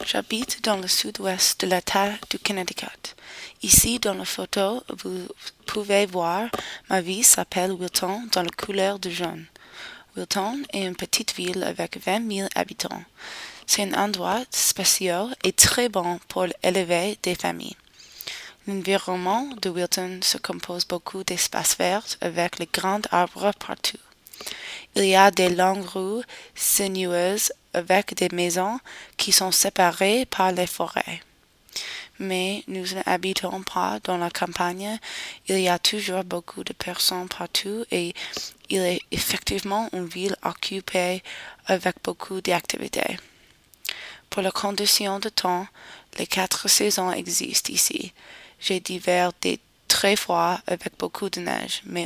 J'habite dans le sud-ouest de l'État du Connecticut. Ici, dans la photo, vous pouvez voir ma ville s'appelle Wilton dans la couleur de jaune. Wilton est une petite ville avec 20 000 habitants. C'est un endroit spécial et très bon pour élever des familles. L'environnement de Wilton se compose beaucoup d'espaces verts avec les grands arbres partout. Il y a des longues rues sinueuses avec des maisons qui sont séparées par les forêts. Mais nous n'habitons pas dans la campagne, il y a toujours beaucoup de personnes partout et il est effectivement une ville occupée avec beaucoup d'activités. Pour les conditions de temps, les 4 saisons existent ici. J'ai d'hiver des très froids avec beaucoup de neige, mais